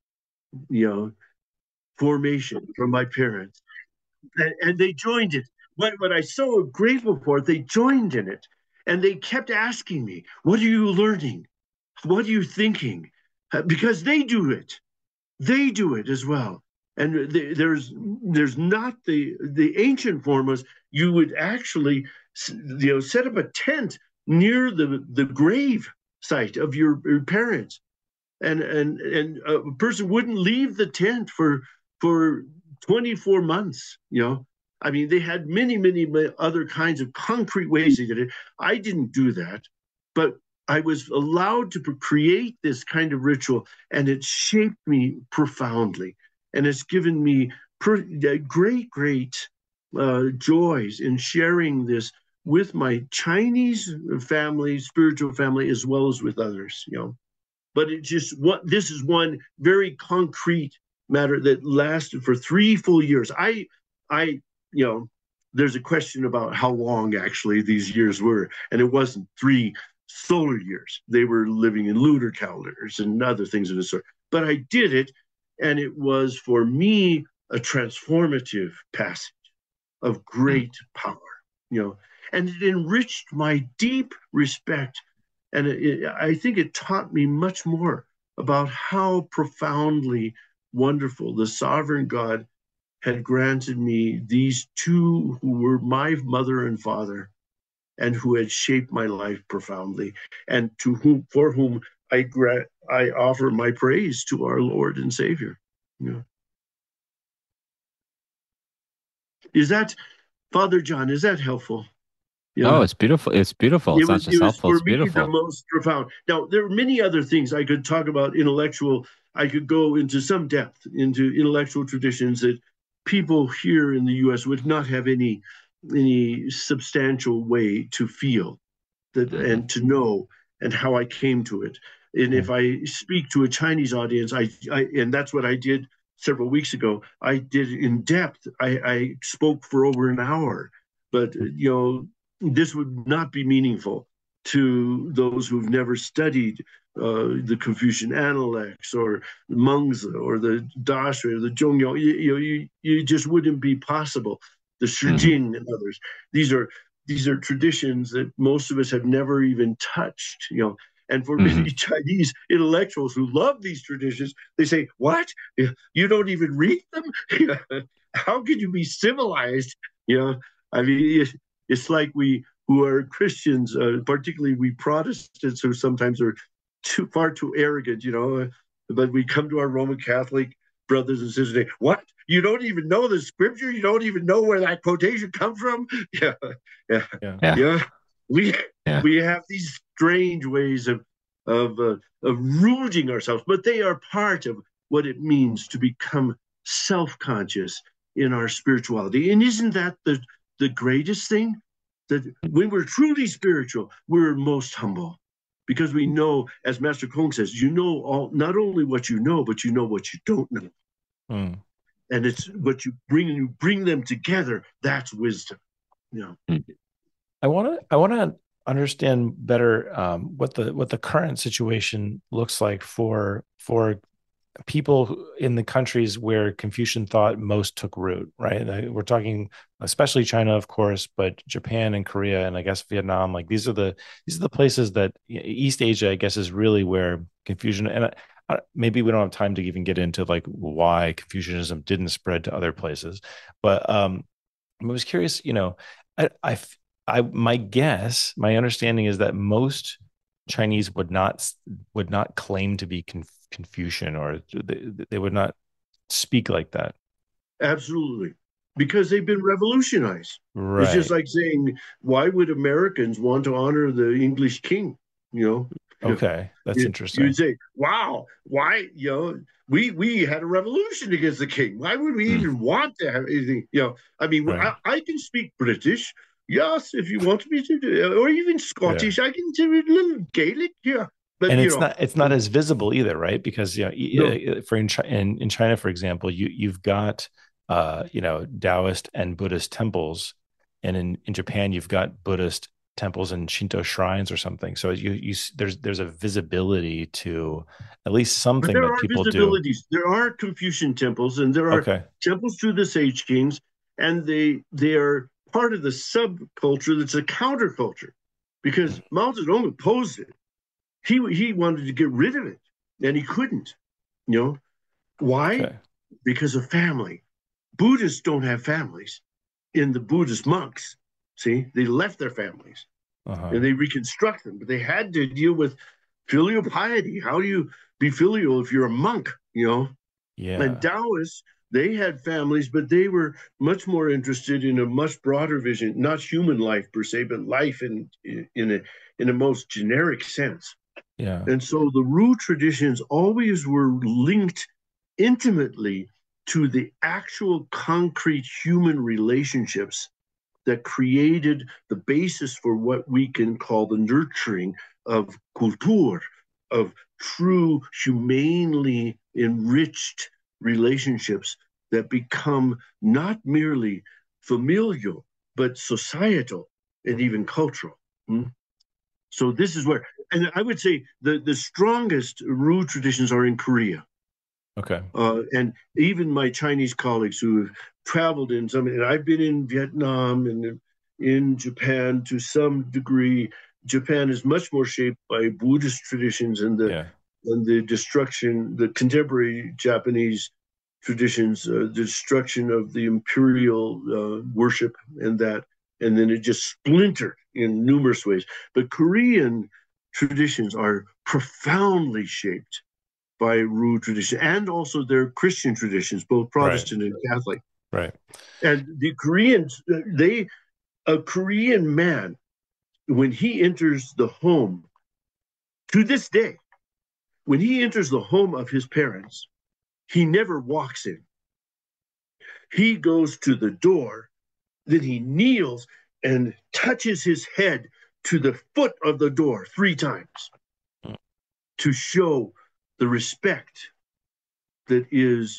you know, formation from my parents. And, and they joined it. What, what I so grateful for, they joined in it. And they kept asking me, what are you learning? What are you thinking? Uh, because they do it. They do it as well. And the, there's there's not the the ancient form was you would actually, you know, set up a tent near the, the grave site of your, your parents. And, and, and a person wouldn't leave the tent for, for twenty-four months, you know. I mean, they had many, many other kinds of concrete ways they did it. I didn't do that, but I was allowed to create this kind of ritual, and it shaped me profoundly. And it's given me per- great, great uh, joys in sharing this with my Chinese family, spiritual family, as well as with others, you know. But it just, what this is one very concrete matter that lasted for three full years. I, I, you know, there's a question about how long actually these years were, and it wasn't three solar years. They were living in lunar calendars and other things of the sort. But I did it, and it was for me a transformative passage of great power, you know. And it enriched my deep respect. And it, it, I think it taught me much more about how profoundly wonderful the sovereign God had granted me these two who were my mother and father, and who had shaped my life profoundly, and to whom for whom I gra- I offer my praise to our Lord and Savior. Yeah. Is that, Father John, is that helpful? Oh, Yeah. it's beautiful. It's beautiful. It It's not was just it was helpful, for it's me the beautiful. most profound. Now there are many other things I could talk about intellectual. I could go into some depth into intellectual traditions that people here in the U S would not have any any substantial way to feel that Mhm. and to know and how I came to it. And if I speak to a Chinese audience, I, I and that's what I did several weeks ago. I did in depth. I, I spoke for over an hour, but you know this would not be meaningful to those who've never studied uh, the Confucian Analects or Mengzi or the Dashi or the Zhongyao. You, you, you, you just wouldn't be possible. The Mhm. Shijing and others. These are these are traditions that most of us have never even touched, you know. And for Mhm. many Chinese intellectuals who love these traditions, they say, "What? You don't even read them? How could you be civilized?" You know, I mean, it's like we who are Christians, uh, particularly we Protestants, who sometimes are too far too arrogant, you know. But we come to our Roman Catholic brothers and sisters, and say, "What? You don't even know the scripture? You don't even know where that quotation comes from?" Yeah, yeah, Yeah. Yeah. yeah. We Yeah. we have these strange ways of of uh, of rooting ourselves, but they are part of what it means to become self-conscious in our spirituality. And isn't that the the greatest thing? That when we're truly spiritual, we're most humble. Because we know, as Master Kong says, you know all not only what you know, but you know what you don't know. Mm. And it's what you bring and you bring them together. That's wisdom. You know. I want to I want to understand better um, what the what the current situation looks like for for people in the countries where Confucian thought most took root, right? We're talking especially China, of course, but Japan and Korea and I guess Vietnam. Like these are the these are the places that East Asia, I guess, is really where Confucian and I, maybe we don't have time to even get into like why Confucianism didn't spread to other places, but um, I was curious. You know, I, I, I, my guess, my understanding is that most Chinese would not would not claim to be Conf- Confucian, or they, they would not speak like that. Absolutely. Because they've been revolutionized. It's just Right. like saying, why would Americans want to honor the English king? You know, Okay. That's you, you'd interesting. say, wow, why, you know, we we had a revolution against the king. Why would we Mm. even want to have anything? You know, I mean, Right. I, I can speak British, yes, if you want me to do, or even Yeah. Scottish. I can do a little Gaelic, yeah. But And you it's know, not it's not as visible either, right? Because you no, know, for in, in in China, for example, you you've got uh, you know Taoist and Buddhist temples, and in in Japan, you've got Buddhist temples and Shinto shrines or something. So you you there's there's a visibility to at least but something there that are people do. visibilities. There are Confucian temples, and there are Okay. temples to the Sage Kings, and they they are part of the subculture that's a counterculture, because Mao Zedong opposed it. He he wanted to get rid of it, and he couldn't. You know why? Okay. Because of family. Buddhists don't have families. In the Buddhist monks, see, they left their families Uh-huh. and they reconstruct them, but they had to deal with filial piety. How do you be filial if you're a monk? You know, and Yeah. Taoists, they had families, but they were much more interested in a much broader vision, not human life per se, but life in in a in a most generic sense. Yeah. And so the Ru traditions always were linked intimately to the actual concrete human relationships that created the basis for what we can call the nurturing of kultur, of true, humanely enriched relationships that become not merely familial, but societal and even cultural. Hmm? So this is where, and I would say the, the strongest Ru traditions are in Korea. Okay. Uh, and even my Chinese colleagues who have traveled in some, and I've been in Vietnam and in Japan to some degree. Japan is much more shaped by Buddhist traditions and the Yeah. and the destruction, the contemporary Japanese traditions, uh, the destruction of the imperial uh, worship, and that and then it just splintered in numerous ways. But Korean traditions are profoundly shaped by Ru tradition and also their Christian traditions, both Right. Protestant and Catholic. Right. And the Koreans, they, a Korean man, when he enters the home, to this day, when he enters the home of his parents, he never walks in. He goes to the door, then he kneels and touches his head to the foot of the door three times Mm. to show the respect that is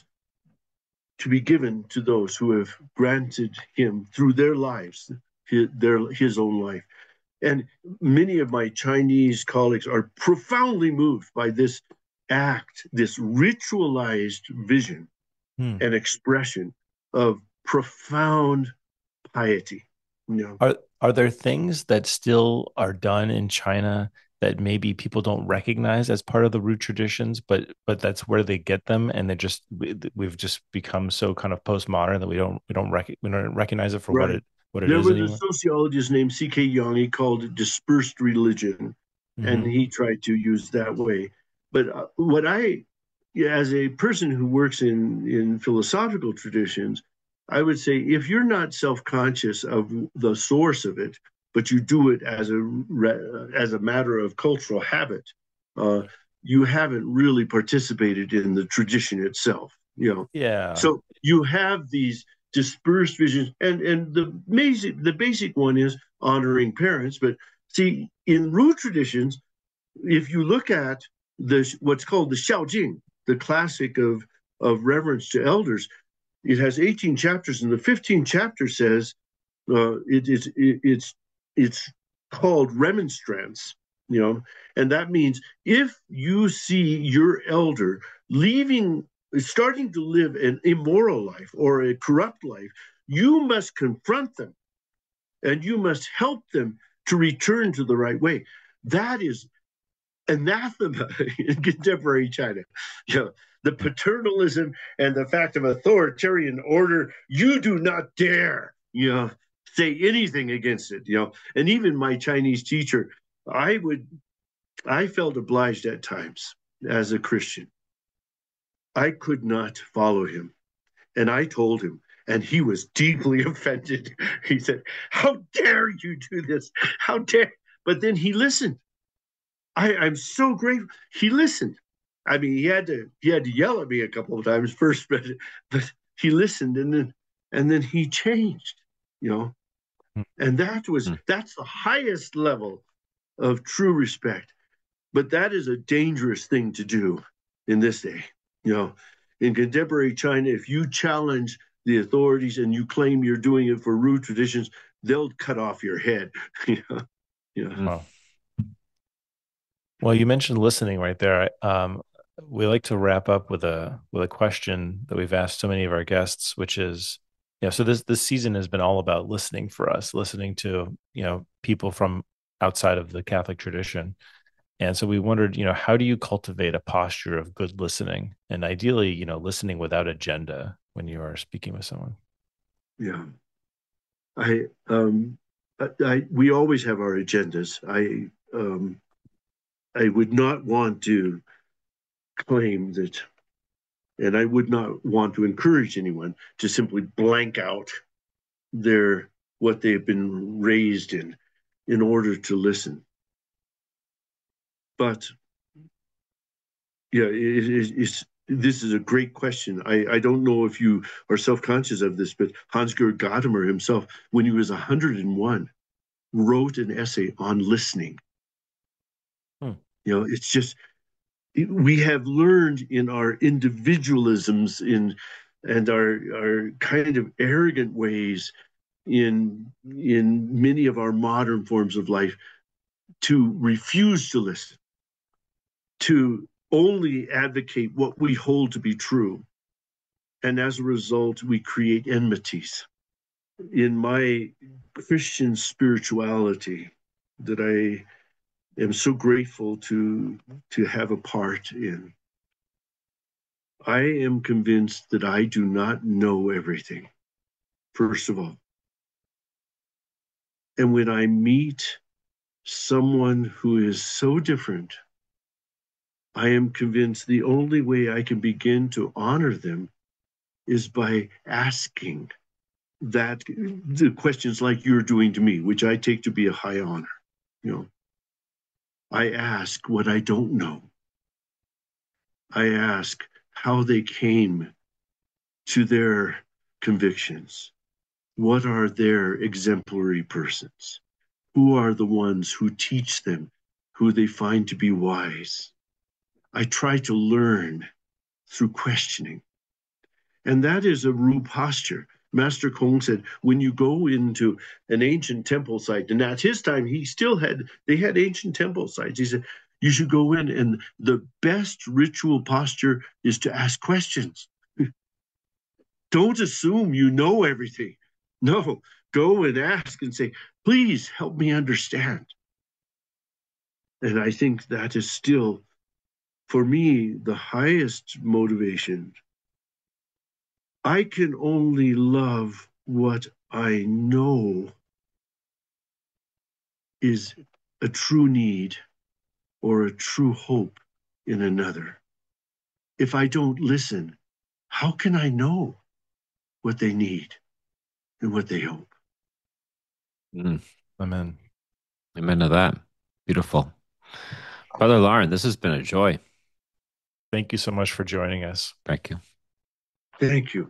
to be given to those who have granted him through their lives, his, their, his own life. And many of my Chinese colleagues are profoundly moved by this act, this ritualized vision Hmm. and expression of profound piety. You know? Are are there things that still are done in China that maybe people don't recognize as part of the root traditions, but but that's where they get them, and they just we, we've just become so kind of postmodern that we don't we don't rec- we don't recognize it for what Right. it what it There is was a anymore. sociologist named C K Young. He called it dispersed religion, and Hmm. he tried to use that way. But uh, what I, yeah, as a person who works in in philosophical traditions, I would say if you're not self-conscious of the source of it, but you do it as a re- as a matter of cultural habit, uh, you haven't really participated in the tradition itself. You know, Yeah. so you have these dispersed visions, and and the basic the basic one is honoring parents. But see, in root traditions, if you look at the what's called the Xiaojing, the classic of of reverence to elders, it has eighteen chapters, and the fifteenth chapter says uh, it is it, it's it's called remonstrance, you know, and that means if you see your elder leaving, starting to live an immoral life or a corrupt life, you must confront them and you must help them to return to the right way. That is anathema in contemporary China. You know, the paternalism and the fact of authoritarian order, you do not dare, you know, say anything against it, you know. And even my Chinese teacher, I would, I felt obliged at times as a Christian. I could not follow him. And I told him, and he was deeply offended. He said, "How dare you do this? How dare?" But then he listened. I, I'm so grateful. He listened. I mean, he had to he had to yell at me a couple of times first, but but he listened, and then and then he changed, you know. And that was Hmm. that's the highest level of true respect. But that is a dangerous thing to do in this day. You know, in contemporary China, if you challenge the authorities and you claim you're doing it for rude traditions, they'll cut off your head. you know, you know. Wow. Well, you mentioned listening right there. Um, we like to wrap up with a with a question that we've asked so many of our guests, which is, yeah. So this this season has been all about listening for us, listening to you know people from outside of the Catholic tradition, and so we wondered, you know, how do you cultivate a posture of good listening, and ideally, you know, listening without agenda when you are speaking with someone. Yeah. I um I, I we always have our agendas. I um I would not want to claim that, and I would not want to encourage anyone to simply blank out their what they've been raised in in order to listen. But yeah, it, it, it's this is a great question. I, I don't know if you are self-conscious of this, but Hans-Georg Gadamer himself, when he was one hundred and one, wrote an essay on listening. Hmm. You know, it's just we have learned in our individualisms in and our our kind of arrogant ways in in many of our modern forms of life to refuse to listen, to only advocate what we hold to be true, and as a result we create enmities. In my Christian spirituality that I am so grateful to to have a part in, I am convinced that I do not know everything, first of all. And when I meet someone who is so different, I am convinced the only way I can begin to honor them is by asking that the questions like you're doing to me, which I take to be a high honor. You know, I ask what I don't know. I ask how they came to their convictions. What are their exemplary persons? Who are the ones who teach them, who they find to be wise? I try to learn through questioning. And that is a Ru posture. Master Kong said, when you go into an ancient temple site, and at his time, he still had, they had ancient temple sites. He said, you should go in, and the best ritual posture is to ask questions. Don't assume you know everything. No, go and ask and say, please help me understand. And I think that is still, for me, the highest motivation. I can only love what I know is a true need or a true hope in another. If I don't listen, how can I know what they need and what they hope? Mm. Amen. Amen to that. Beautiful. Brother Lauren, this has been a joy. Thank you so much for joining us. Thank you. Thank you.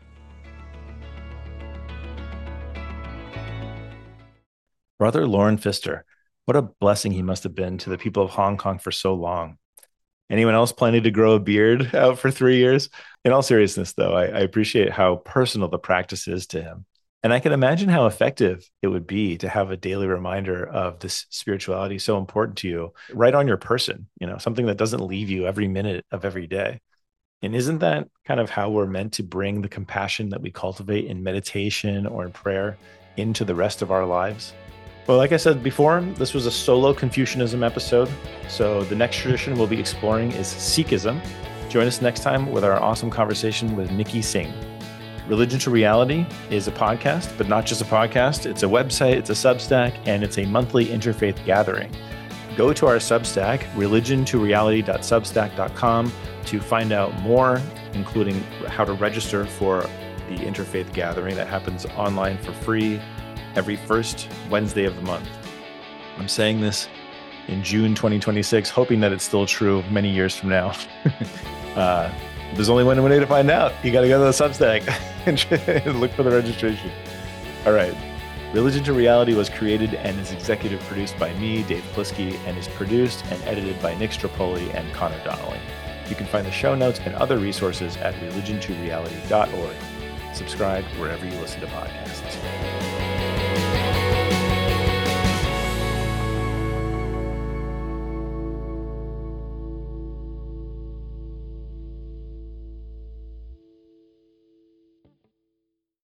Brother Lauren Pfister, what a blessing he must have been to the people of Hong Kong for so long. Anyone else planning to grow a beard out for three years? In all seriousness, though, I, I appreciate how personal the practice is to him. And I can imagine how effective it would be to have a daily reminder of this spirituality so important to you right on your person, you know, something that doesn't leave you every minute of every day. And isn't that kind of how we're meant to bring the compassion that we cultivate in meditation or in prayer into the rest of our lives? Well, like I said before, this was a solo Confucianism episode. So the next tradition we'll be exploring is Sikhism. Join us next time with our awesome conversation with Nikki Singh. Religion to Reality is a podcast, but not just a podcast. It's a website, it's a Substack, and it's a monthly interfaith gathering. Go to our Substack, religion to reality dot substack dot com, to find out more, including how to register for the interfaith gathering that happens online for free every first Wednesday of the month. I'm saying this in June twenty twenty-six, hoping that it's still true many years from now. uh, there's only one way to find out. You got to go to the Substack and look for the registration. All right. Religion to Reality was created and is executive produced by me, Dave Plisky, and is produced and edited by Nick Stropoli and Connor Donnelly. You can find the show notes and other resources at religion to reality dot org. Subscribe wherever you listen to podcasts.